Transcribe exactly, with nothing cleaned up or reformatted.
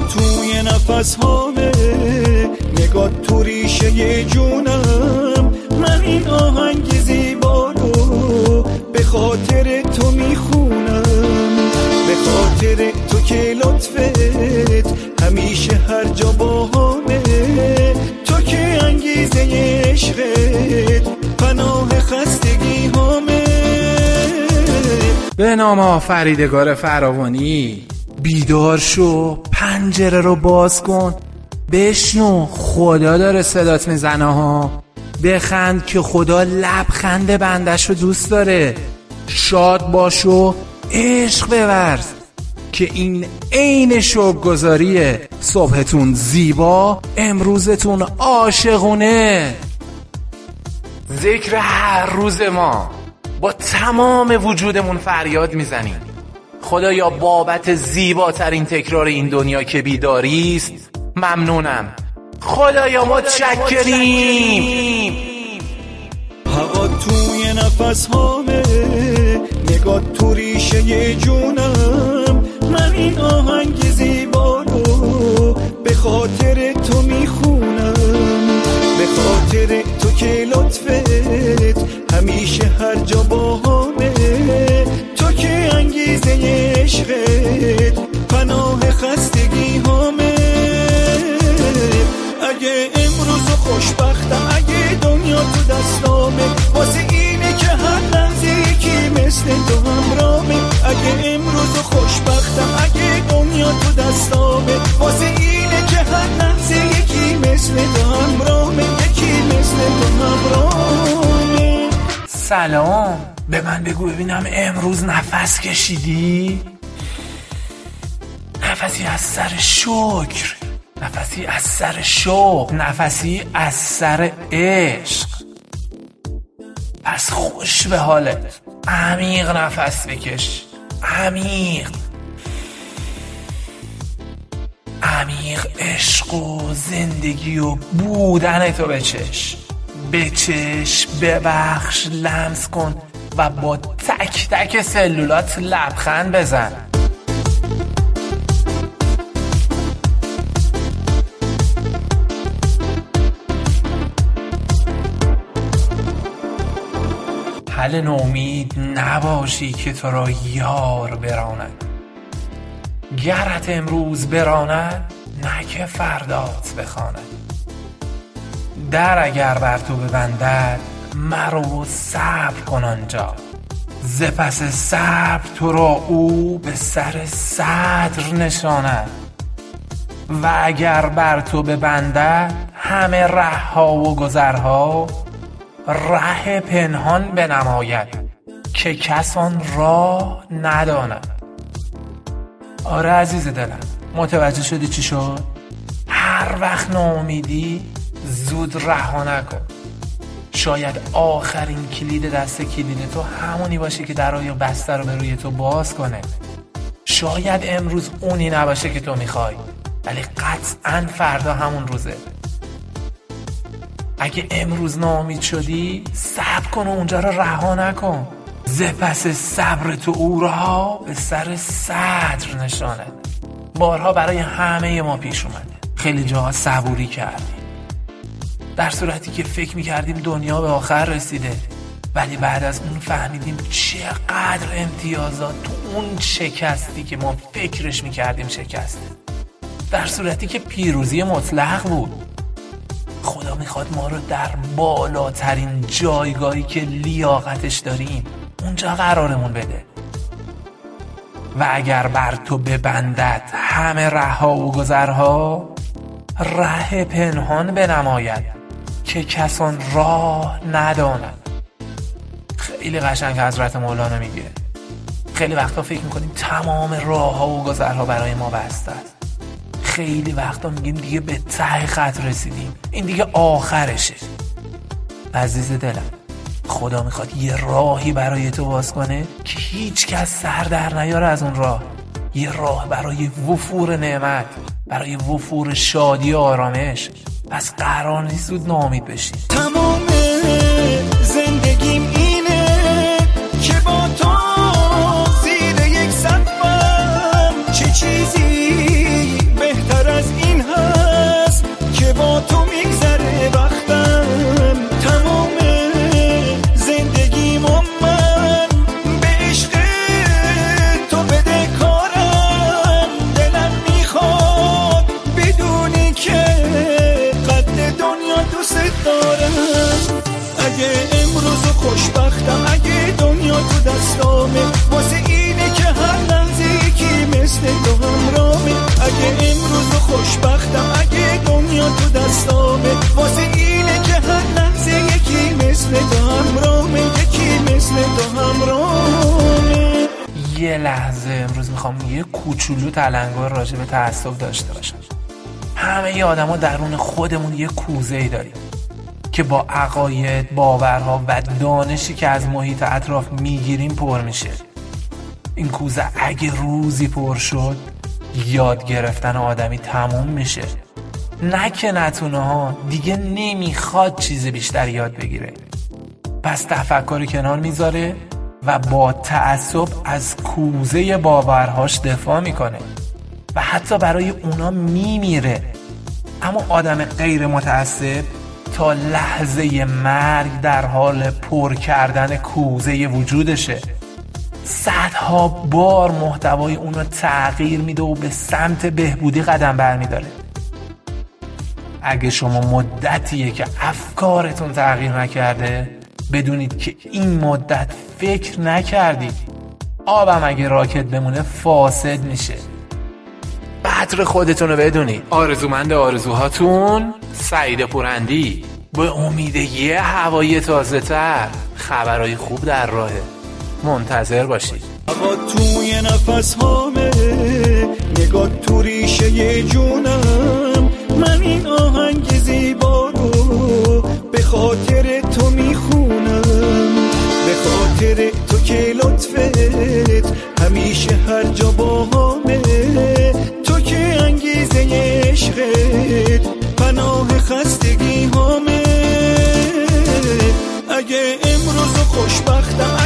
توی نفس هامه، نگاه تو ریشه جونم. من این آهنگ زیبا رو به خاطر تو میخونم، به خاطر تو که لطفت همیشه هر جا باهامه. تو که انگیزه عشقت پناه خستگی هامه. به نام آفریدگار فراوانی، بیدار شو، پنجره رو باز کن، بشنو خدا داره صدات میزنه ها. بخند که خدا لبخند بندش رو دوست داره. شاد باشو، عشق بورز که این عین شبگذاریه. صبحتون زیبا، امروزتون عاشقونه. ذکر هر روز ما با تمام وجودمون فریاد میزنیم خدایا بابت زیباترین تکرار این دنیا که بیداری است ممنونم. خدایا متشکریم. هوا توی نفس هامه، نگاه تو ریشه جونم. من این آهنگ زیبا رو به خاطر تو میخونم، به خاطر تو که لطفت همیشه هر جا باهامه. تو که انگیزه عشقت پناه خستگی هامه. اگه امروز خوشبختم، اگه دنیا تو دستامه، واسه اینه که هر لحظه یکی مثل تو همراهه. اگه امروز خوشبختم، اگه دنیا تو دستامه، واسه اینه که هر لحظه یکی مثل تو همراهه، یکی مثل تو همراهه. سلام، به من بگو ببینم امروز نفس کشیدی؟ نفسی از سر شکر، نفسی از سر شوق، نفسی از سر عشق. پس خوش به حالت، عمیق نفس بکش، عمیق عمیق عشق و زندگی و بودن تو بچش، بچش، ببخش، لمس کن و با تک تک سلولات لبخند بزن. حل نومید نباشی که تو را یار براند، گرت امروز براند نه که فردات بخواند. در اگر بر تو ببندد مرو صبر کن آنجا، ز پس صبر تو را او به سر صدر نشاند. و اگر بر تو ببندد همه ره ها و گذرها، ره پنهان بنماید که کس آن راه نداند. آره عزیز دلم، متوجه شدی چی شد؟ هر وقت ناامیدی زود رها نکن. شاید آخرین کلید دست کلید تو همونی باشه که درای بسته رو به روی تو باز کنه. شاید امروز اونی نباشه که تو میخوای، ولی قطعاً فردا همون روزه. اگه امروز ناامید شدی صبر کن و اونجا رو رها نکن. ز پس صبر تو او را به سر صدر نشاند. بارها برای همه ما پیش اومده، خیلی جاها صبوری کردیم در صورتی که فکر میکردیم دنیا به آخر رسیده، ولی بعد از اون فهمیدیم چقدر امتیازات تو اون شکستی که ما فکرش میکردیم شکسته، در صورتی که پیروزی مطلق بود. خدا میخواد ما رو در بالاترین جایگاهی که لیاقتش داریم اونجا قرارمون بده. و اگر بر تو ببندد همه رهها و گذرها، ره پنهان بنماید که کسان راه نداند. خیلی قشنگ حضرت مولانا میگه. خیلی وقتا فکر میکنیم تمام راهها و گذرها برای ما بسته است. خیلی وقتا میگیم دیگه به ته خط رسیدیم، این دیگه آخرشه. عزیز دلم، خدا میخواد یه راهی برای تو باز کنه که هیچ کس سر در نیاره از اون راه. یه راه برای وفور نعمت، برای وفور شادی و آرامش. پس قرار نیست زود ناامید بشی. تمام زندگیم اینه که با تو زیر یک سقفم، چه چیزی بهتر اگه امروز خوشبختم، اگه دنیا تو دستامه، واسه اینه که هر لحظه یکی مثل تو همرامه. اگه امروز خوشبختم، اگه دنیا تو دستامه، واسه اینه که هر لحظه یکی مثل تو همرامه، یکی مثل تو همرامه. یه لحظه امروز میخوام یه کوچولو تلنگر راجع به تعصب داشته باشم. همه ی آدم ها درون خودمون یه کوزه ای داریم که با عقاید، باورها و دانشی که از محیط اطراف میگیریم پر میشه. این کوزه اگه روزی پر شد، یاد گرفتن آدمی تموم میشه. نه که نتونه ها، دیگه نمیخواد چیز بیشتر یاد بگیره. پس تفکر کنار میذاره و با تعصب از کوزه باورهاش دفاع میکنه و حتی برای اونا میمیره. اما آدم غیر متعصب تا لحظه مرگ در حال پر کردن کوزه وجودشه. صدها بار محتوای اونو تغییر میده و به سمت بهبودی قدم برمیداره. اگه شما مدتیه که افکارتون تغییر نکرده، بدونید که این مدت فکر نکردید. آبم اگه راکت بمونه فاسد میشه. قدر خودتون رو بدونید. آرزومند آرزوهاتون، سعید پورندی. به امید یه هوای تازه تر، خبرهای خوب در راهه. منتظر باشید. هوا توی نفس هامه، نگاه تو ریشه جونم، من این آهنگ زیبا رو به خاطر تو میخونم، به خاطر تو که لطفت همیشه هر جا با همه، تو که انگیزه عشقت پناه خستگی همه. اگه امروز خوشبختم،